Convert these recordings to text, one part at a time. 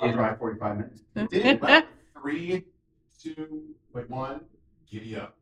drive 45 minutes. It did. Well, 3, 2, 1, giddy up.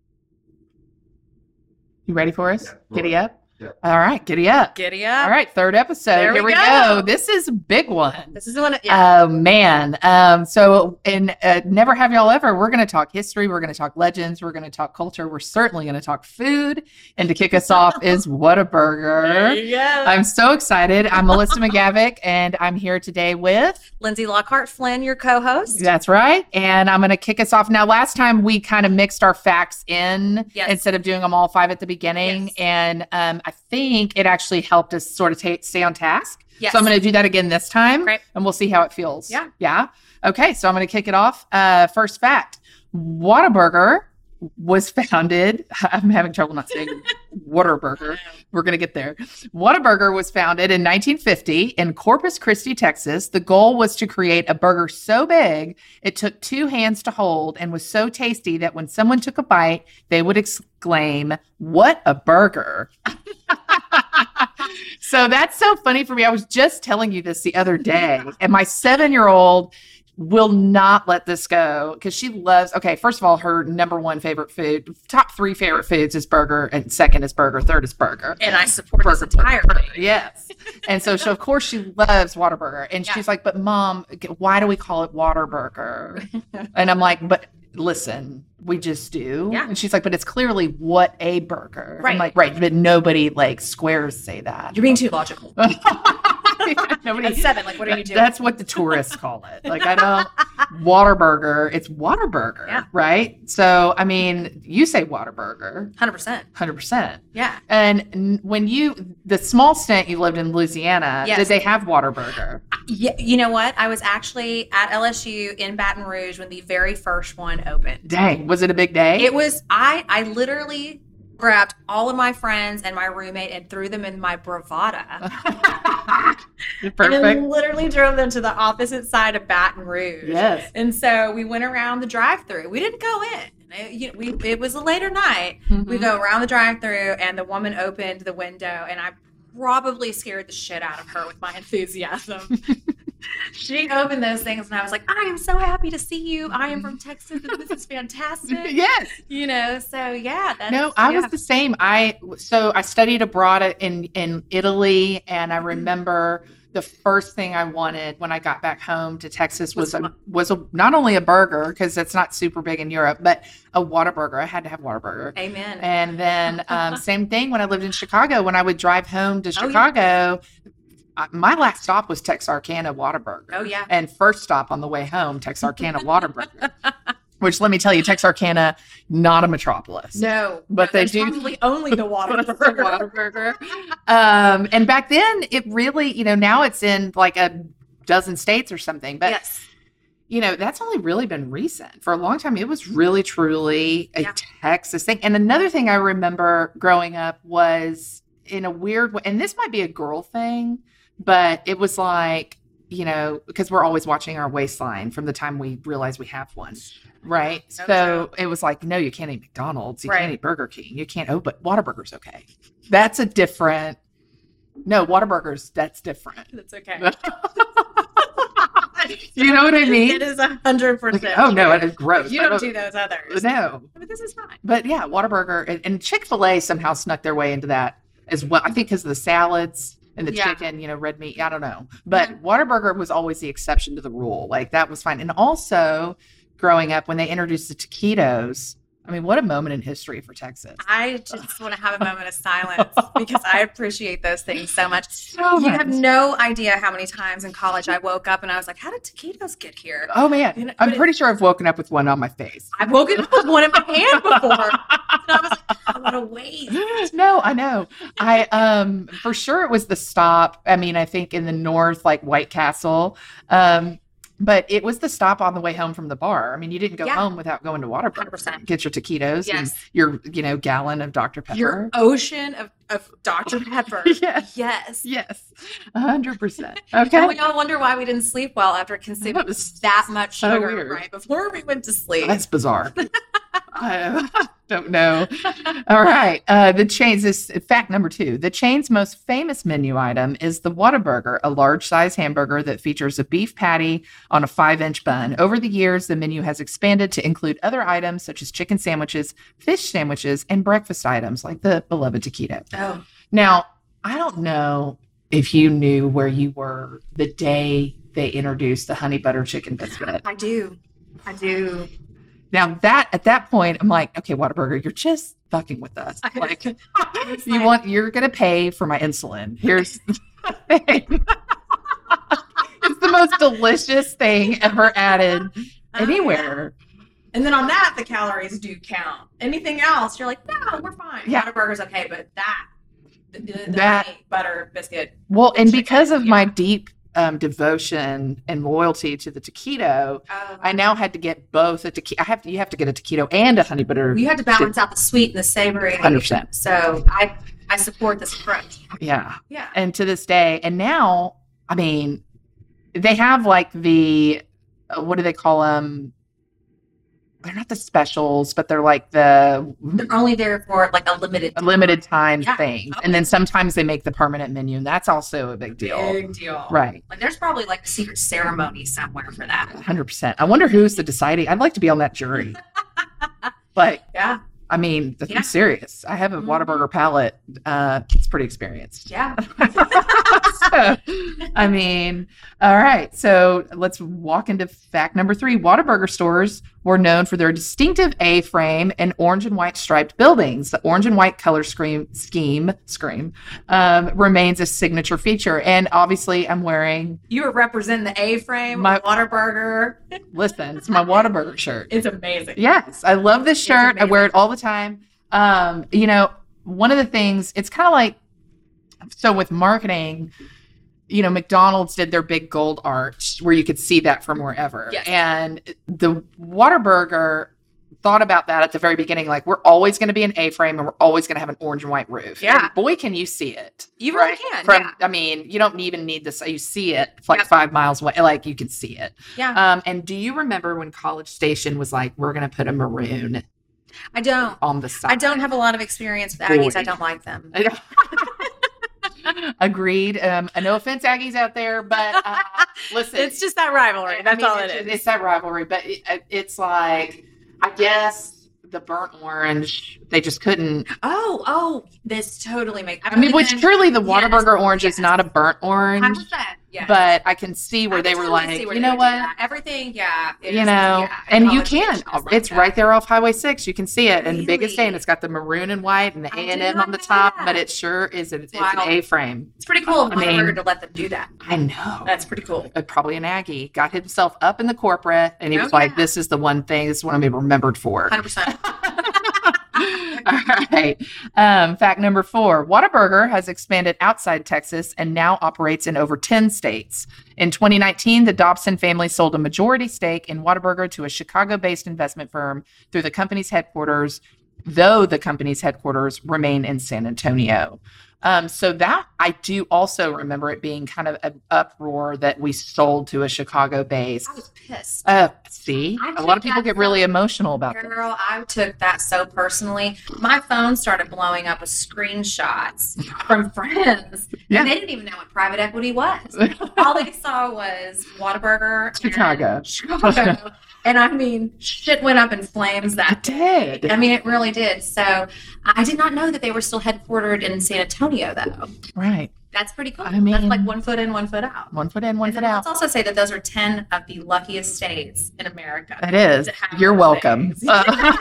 You ready for us? Yeah, Giddy up? Yeah. All right, giddy up. Giddy up. All right, third episode. There Here we we go. go. This is a big one. This is the one. Yeah. Oh, man. So in Never Have Y'all Ever, we're going to talk history. We're going to talk legends. We're going to talk culture. We're certainly going to talk food. And to kick us off is Whataburger. There you go. I'm so excited. I'm Melissa McGavick, and I'm here today with... Lindsay Lockhart Flynn, your co-host. That's right. And I'm going to kick us off. Now, last time we kind of mixed our facts in instead of doing them all 5 at the beginning. Yes. And I think it actually helped us sort of stay on task. Yes. So I'm going to do that again this time. Great. And we'll see how it feels. Yeah. Yeah. Okay. So I'm going to kick it off. First fact. Whataburger was founded. I'm having trouble not saying Whataburger. We're going to get there. Whataburger was founded in 1950 in Corpus Christi, Texas. The goal was to create a burger so big it took 2 hands to hold and was so tasty that when someone took a bite, they would exclaim, "What a burger!" So that's so funny for me. I was just telling you this the other day, and my 7-year-old will not let this go because she loves, okay, first of all, her number 1 favorite food, top 3 favorite foods is burger, and second is burger, third is burger. And I support this entirely. Yes. And so, of course, she loves Whataburger. And she's like, but Mom, why do we call it Whataburger? And I'm like, but listen, we just do. Yeah. And she's like, but it's clearly what a burger. Right. I'm like, right, but nobody like squares say that. You're being too logical. Nobody, At 7, like, what are you doing? That's what the tourists call it. Like, I don't, Whataburger, it's Whataburger, Yeah. right? So, I mean, you say Whataburger. 100%. 100%. Yeah. And when the small stint you lived in Louisiana, Yes. did they have Whataburger? Yeah. You know what? I was actually at LSU in Baton Rouge when the very first one opened. Dang, was it a big day? It was, I literally grabbed all of my friends and my roommate and threw them in my Bravada. Perfect. And then literally drove them to the opposite side of Baton Rouge. Yes. And so we went around the drive-thru. We didn't go in. It was a later night. Mhm. We go around the drive-thru, and the woman opened the window, and I probably scared the shit out of her with my enthusiasm. She opened those things, and I was like, I am so happy to see you. I am from Texas, and this is fantastic. Yes. You know, so yeah. No, I was the same. I studied abroad in Italy, and I remember the first thing I wanted when I got back home to Texas was not only a burger, because it's not super big in Europe, but a Whataburger. I had to have Whataburger. Amen. And then same thing when I lived in Chicago. When I would drive home to Chicago, my last stop was Texarkana Whataburger. Oh, yeah. And first stop on the way home, Texarkana Whataburger. Which, let me tell you, Texarkana, not a metropolis. No, but they do probably only the Whataburger. Whataburger. And back then, it really, now it's in like a dozen states or something. But yes. That's only really been recent. For a long time, it was really, truly a Texas thing. And another thing I remember growing up was in a weird way, and this might be a girl thing, but it was like, because we're always watching our waistline from the time we realize we have one, right? No, so it was like, no, you can't eat McDonald's. You Right. can't eat Burger King. You can't, but Whataburger's okay. That's a different, no, Whataburger's, that's different. That's okay. You know what I mean? It is 100%. Oh, no, it is gross. You don't do those others. No. But this is fine. But yeah, Whataburger and Chick-fil-A somehow snuck their way into that as well. I think because of the salads and the chicken, red meat. I don't know. But Whataburger was always the exception to the rule. Like, that was fine. And also, growing up, when they introduced the taquitos, I mean, what a moment in history for Texas. I just want to have a moment of silence because I appreciate those things so much. So You much. have no idea how many times in college I woke up and I was like, how did taquitos get here? Oh, man. I'm but pretty sure I've woken up with one on my face. I've woken up with one in my hand before. And I was like, what a waste. No, I know. I for sure it was the stop. I mean, I think in the north, like White Castle. But it was the stop on the way home from the bar. I mean, you didn't go home without going to Whataburger. 100%. Get your taquitos and Yes. your, gallon of Dr. Pepper. Your ocean of Dr. Pepper. Yes. Yes. Yes, 100%. And Okay. we all wonder why we didn't sleep well after consuming That was that much so sugar weird. right before we went to sleep. That's bizarre. Don't know. All right. The chains is fact number 2. The chain's most famous menu item is the Whataburger, a large size hamburger that features a beef patty on a 5-inch bun. Over the years, the menu has expanded to include other items such as chicken sandwiches, fish sandwiches, and breakfast items like the beloved taquito. Oh, Now, I don't know if you knew where you were the day they introduced the honey butter chicken biscuit. I do. Now at that point, I'm like, okay, Whataburger, you're just fucking with us. Like, you're gonna pay for my insulin. Here's the thing. It's the most delicious thing ever added anywhere. And then on that, the calories do count. Anything else, you're like, no, we're fine. Yeah. Whataburger's okay, but the That- honey butter biscuit. Well, and chicken, because of yeah. my deep devotion and loyalty to the taquito, I now had to get both a taquito. You have to get a taquito and a honey butter. You have to balance out the sweet and the savory. 100%. So I support this approach. Yeah. Yeah. And to this day, and now, I mean, they have like the, what do they call them? They're not the specials, but they're like the They're only there for like a limited time Yeah. thing. Okay. And then sometimes they make the permanent menu, and that's also a big deal. Big deal. Right. Like there's probably like a secret ceremony somewhere for that. 100%. I wonder who's the deciding. I'd like to be on that jury. But Yeah. I mean, Yeah. I'm serious. I have a Mhm. Whataburger palate. It's pretty experienced. Yeah. So, I mean, all right. So let's walk into fact number 3. Whataburger stores were known for their distinctive A-frame and orange and white striped buildings. The orange and white color scheme remains a signature feature. And obviously, I'm wearing, You were representing the A-frame, My- Whataburger. listen, it's my Whataburger shirt. It's amazing. Yes, I love this shirt. I wear it all the time. You know, one of the things, it's kind of like, so with marketing, you know, McDonald's did their big gold arch where you could see that from wherever. Yes. And the Whataburger thought about that at the very beginning. Like, we're always going to be an A-frame and we're always going to have an orange and white roof. Yeah. And boy, can you see it. You really can. From, Yeah. I mean, you don't even need this. You see it like Yep. 5 miles away. Like, you can see it. Yeah. And do you remember when College Station was like, we're going to put a maroon I don't. on the side? I don't have a lot of experience with Aggies. I don't like them. Agreed. No offense, Aggies out there, but listen, It's just that rivalry. I That's mean, all it's, it is. It's that rivalry, but it's like, I guess the burnt orange, they just couldn't. Oh, this totally makes. I mean, which truly the Yes, Whataburger orange is yes. not a burnt orange, 100%. Yeah. but I can see where they were like, you know what? Everything, yeah. it You is- know, yeah, and you college can. station is like It's that. right there off Highway 6. You can see it in biggest day, and Really? it's got the maroon and white and the I did A&M not on the know top, that. but it sure is. It's an Wow. A-frame. It's pretty cool of I mean- Whataburger to let them do that. I know. That's pretty cool. Probably an Aggie, got himself up in the corporate, and he Oh, was like, yeah. this is the one thing, this is what I'm going to be remembered for. 100%. All right. Fact number 4, Whataburger has expanded outside Texas and now operates in over 10 states. In 2019, the Dobson family sold a majority stake in Whataburger to a Chicago-based investment firm through the company's headquarters, though the company's headquarters remain in San Antonio. So that I do also remember it being kind of an uproar that we sold to a Chicago base. I was pissed. See, I a lot of took people that get really emotional about this. Girl, I took that so personally. My phone started blowing up with screenshots from friends. Yeah. And they didn't even know what private equity was. All they saw was Whataburger. Chicago. And Chicago. And I mean, shit went up in flames that day. did. I mean, it really did. So I did not know that they were still headquartered in San Antonio, though. Right. That's pretty cool. I mean- That's like 1 foot in, 1 foot out. 1 foot in, 1 And foot then out. let's also say that those are 10 of the luckiest states in America. It is. to have You're those welcome. things.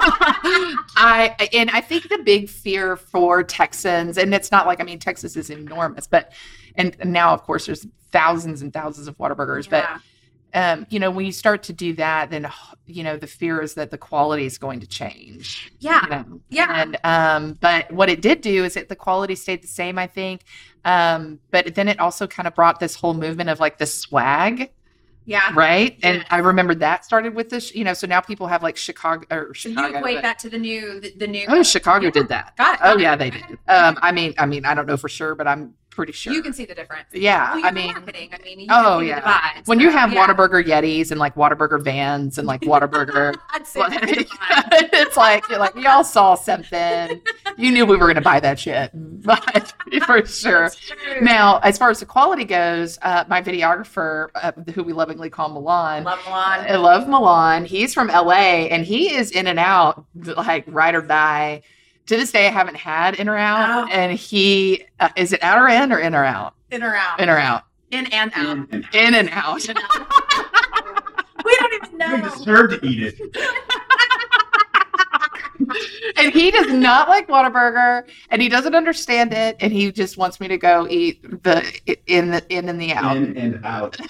I think the big fear for Texans, and it's not like, I mean, Texas is enormous, but and now of course there's thousands and thousands of Whataburgers, Yeah. but you know, when you start to do that, then you know the fear is that the quality is going to change. Yeah. You know? Yeah. And but what it did do is that the quality stayed the same, I think. But then it also kind of brought this whole movement of like the swag. Yeah. Right. And Yes. I remember that started with this, you know, so now people have like Chicago or So you Chicago. equate but- that to the new. Oh, Chicago Yeah. did that. Got it. Oh yeah, they did. I mean, I don't know for sure, but I'm pretty sure. You can see the difference. Yeah, Well, I you're mean, marketing. I mean, you oh can see yeah. the divide. When So, you have yeah. Whataburger Yetis and like Whataburger vans and like Whataburger, I'd say like, that's the divide. it's like you're like y'all saw something. You knew we were gonna buy that shit, but for sure. That's true. Now, as far as the quality goes, my videographer, who we lovingly call Milan, Love Milan. I love Milan. He's from LA and he is in and out, like ride or die. To this day, I haven't had in or out. Oh. And he, is it out or in or out? In or out. In or out. In and out. In and out. We don't even You know. deserve to eat it. And he does not like Whataburger and he doesn't understand it. And he just wants me to go eat the in and the out. In and out.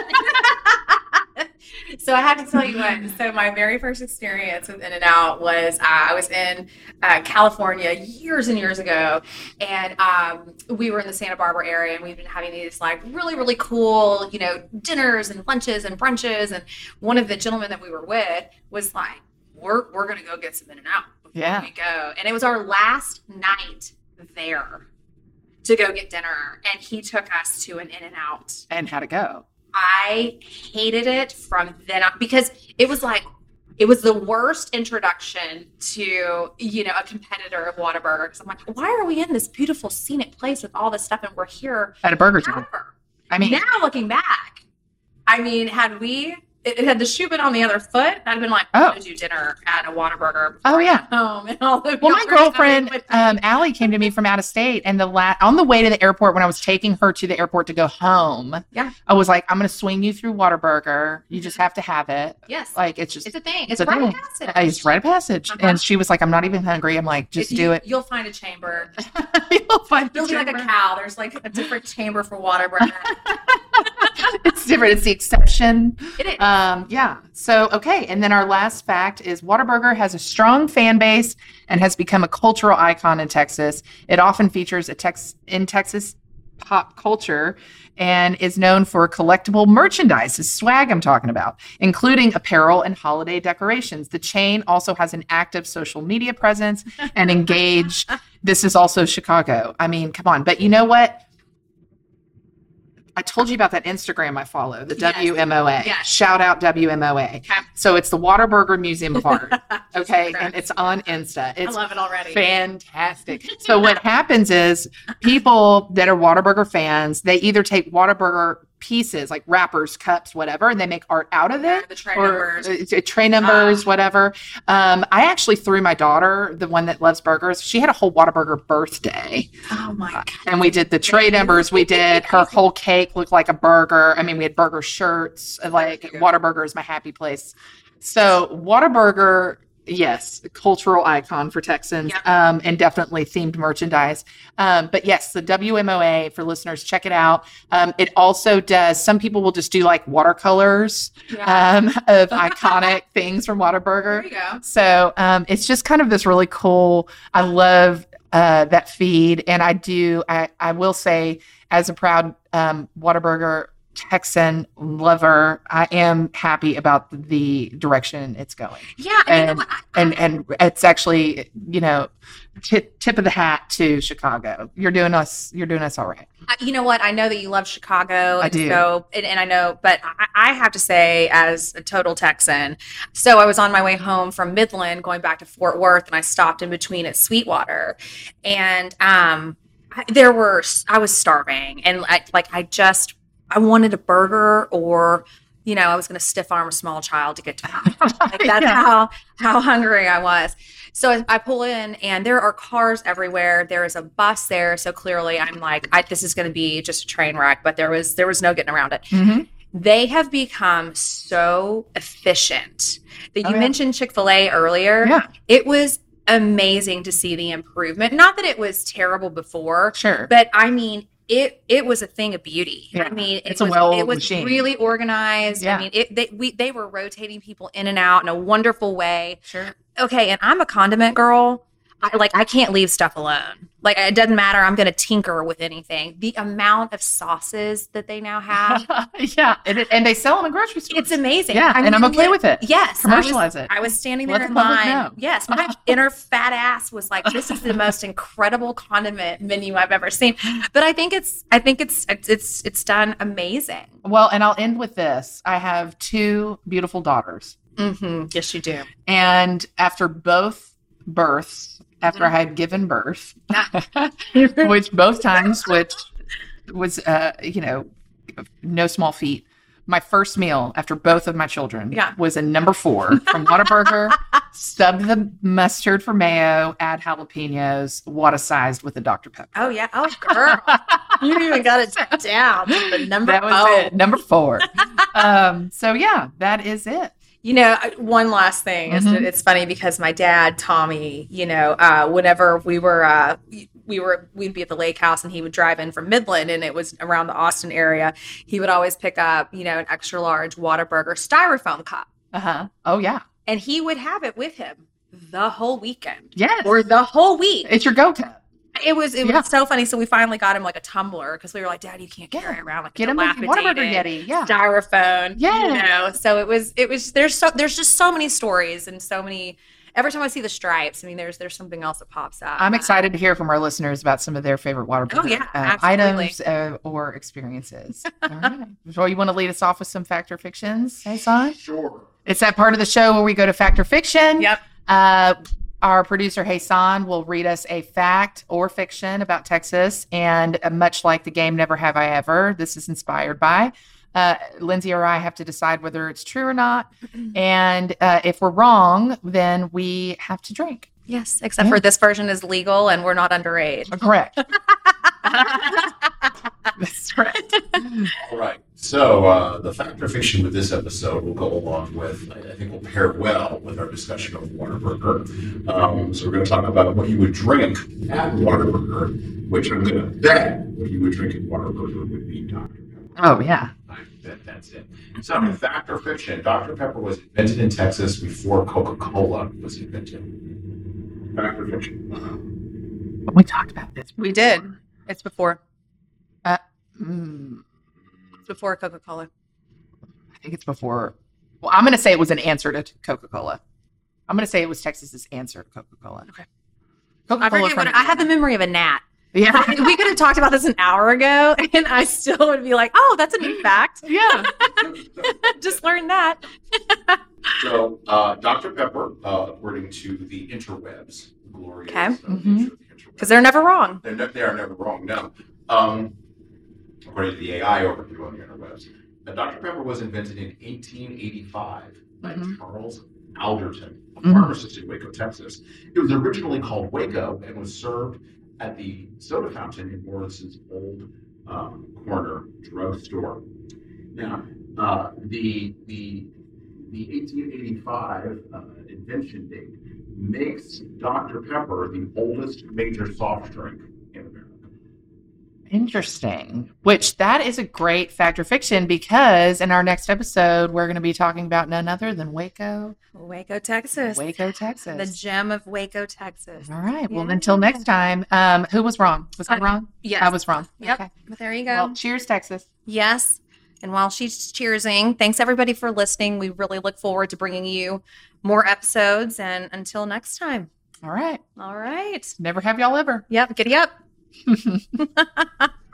So I have to tell you what. So my very first experience with In-N-Out was I was in California years and years ago, and we were in the Santa Barbara area, and we've been having these like really really cool, you know, dinners and lunches and brunches. And one of the gentlemen that we were with was like, "We're gonna go get some In-N-Out before Yeah. we go," and it was our last night there to go get dinner, and he took us to an In-N-Out. And how'd it go? I hated it from then on because it was the worst introduction to, you know, a competitor of Whataburger. Because I'm like, why are we in this beautiful scenic place with all this stuff and we're here At a Burger Joint. forever? I mean, Now looking back, I mean, had it had the shoe been on the other foot, I'd have been like, Oh. I'm gonna do dinner at a Whataburger. Oh, yeah. Home and all the well, my girlfriend, Allie, came to me from out of state, and on the way to the airport, when I was taking her to the airport to go home, Yeah. I was like, I'm going to swing you through Whataburger. You just have to have it. yes, Like, it's just, it's a thing. it's It's a right thing. passage. It's rite of passage. Uh-huh. And she was like, I'm not even hungry. I'm like, just do it. You'll find a chamber. You'll find You'll the be like a chamber. cow. There's like a different chamber for Whataburger. It's different. It's the exception. It is. Yeah. So, okay. And then our last fact is Whataburger has a strong fan base and has become a cultural icon in Texas. It often features in Texas pop culture and is known for collectible merchandise, the swag I'm talking about, including apparel and holiday decorations. The chain also has an active social media presence and engaged. This is also Chicago. I mean, come on. But you know what? I told you about that Instagram I follow, the Yes. WMOA. Yes. Shout out WMOA. Okay. So it's the Whataburger Museum of Art. Okay. Correct. And it's on Insta. I It's love it already. fantastic. So what happens is people that are Whataburger fans, they either take Whataburger pieces like wrappers, cups, whatever, and they make art out of it. The tray Or numbers. tray numbers, whatever. I actually threw my daughter, the one that loves burgers. She had a whole Whataburger birthday, Oh my god. and we did the tray numbers. We did her whole cake looked like a burger. I mean, we had burger shirts. Like Very cute. Whataburger is my happy place. So Whataburger, yes, a cultural icon for Texans, Yep. and definitely themed merchandise. But yes, the WMOA, for listeners, check it out. It also does. Some people will just do like watercolors Yeah. of iconic things from Whataburger. There you go. So it's just kind of this really cool. I love that feed, and I will say, as a proud Whataburger Texan lover, I am happy about the direction it's going, Yeah. And, you know and what? and it's actually, you know, tip of the hat to Chicago. You're doing us all right. You know what? I know that you love Chicago. I and do. So, and I know, but I have to say, as a total Texan, so I was on my way home from Midland going back to Fort Worth, and I stopped in between at Sweetwater. And I was starving. And I wanted a burger, or, you know, I was going to stiff arm a small child to get to home. Like that's Yeah. how hungry I was. So I pull in, and there are cars everywhere. There is a bus there, so clearly I'm like, this is going to be just a train wreck. But there was no getting around it. Mhm. They have become so efficient. That Oh, you yeah. mentioned Chick-fil-A earlier. Yeah, It was amazing to see the improvement. Not that it was terrible before, sure. but I mean, it was a thing of beauty. Yeah. I mean, It's a well-oiled it was machine. really organized. Yeah. I mean, they were rotating people in and out in a wonderful way. Sure. Okay, and I'm a condiment girl. I can't leave stuff alone. Like, it doesn't matter. I'm going to tinker with anything. The amount of sauces that they now have, Yeah, and they sell them in grocery stores. it's amazing. Yeah, and I'm okay with it. Yes. Commercialize it. I was standing Let there the in public line. know. Yes. My inner fat ass was like, this is the most incredible condiment menu I've ever seen. But I think it's done amazing. Well, and I'll end with this. I have 2 beautiful daughters. Mm-hmm. Yes, you do. And after both births, after I had given birth, which both times, which was, no small feat. My first meal after both of my children was a number 4 from Whataburger. Stub the mustard for mayo, add jalapenos, Whata-sized with a Dr. Pepper. Oh, yeah. Oh, girl. You even got it down. The number That was it. Number 4. So, yeah, that is it. One last thing is that it's funny because my dad, Tommy, whenever we'd be at the lake house and he would drive in from Midland and it was around the Austin area, he would always pick up, an extra large Whataburger styrofoam cup. Uh-huh. Oh, yeah. And he would have it with him the whole weekend. Yes. Or the whole week. It's your go-to. It was so funny. So we finally got him like a tumbler because we were like, Dad, you can't carry around like Get him a Whataburger Yeti. Yeah. Styrofoam. Yeah. So it was there's just so many stories and so many. Every time I see the stripes, I mean, there's something else that pops up. I'm excited to hear from our listeners about some of their favorite Whataburger items or experiences. All right. So you want to lead us off with some fact or fictions, Hassan? Sure. It's that part of the show where we go to fact or fiction. Yep. Our producer, Hassan, will read us a fact or fiction about Texas. And much like the game Never Have I Ever, this is inspired by. Lindsay or I have to decide whether it's true or not. And if we're wrong, then we have to drink. Yes, except for this version is legal and we're not underage. Correct. That's correct. All right. So the fact or fiction with this episode will go along with, I think will pair well with our discussion of Whataburger. So we're going to talk about what you would drink at Whataburger, which I'm going to bet what you would drink at Whataburger would be Dr. Pepper. Oh, yeah. I bet that's it. So fact or fiction, Dr. Pepper was invented in Texas before Coca-Cola was invented. Fact or fiction? We talked about this. We did. It's before. Mm, It's before Coca-Cola. I think it's before. Well, I'm going to say it was an answer to Coca-Cola. I'm going to say it was Texas's answer to Coca-Cola. Okay. Coca-Cola. I had the memory of a gnat. Yeah. We could have talked about this an hour ago, and I still would be like, "Oh, that's a new fact." Yeah. Just learned that. So Dr. Pepper, according to the interwebs, glorious Okay. nature of the interwebs. Because they're never wrong. They are never wrong, no. According to the AI overview on the interwebs. Dr. Pepper was invented in 1885 by Charles Alderton, a pharmacist in Waco, Texas. It was originally called Waco and was served at the soda fountain in Morrison's old corner drugstore. Now, the 1885 invention date makes Dr. Pepper the oldest major soft drink in America. Interesting. Which that is a great fact or fiction because in our next episode, we're going to be talking about none other than Waco, Texas. Waco, Texas. The gem of Waco, Texas. All right. Well, Yeah. until next time, who was wrong? Was I wrong? Yes. I was wrong. Yep. Okay. But there you go. Well, cheers, Texas. Yes. And while she's cheersing, thanks everybody for listening. We really look forward to bringing you more episodes. And until next time. All right. All right. Never have y'all ever. Yep. Giddy up.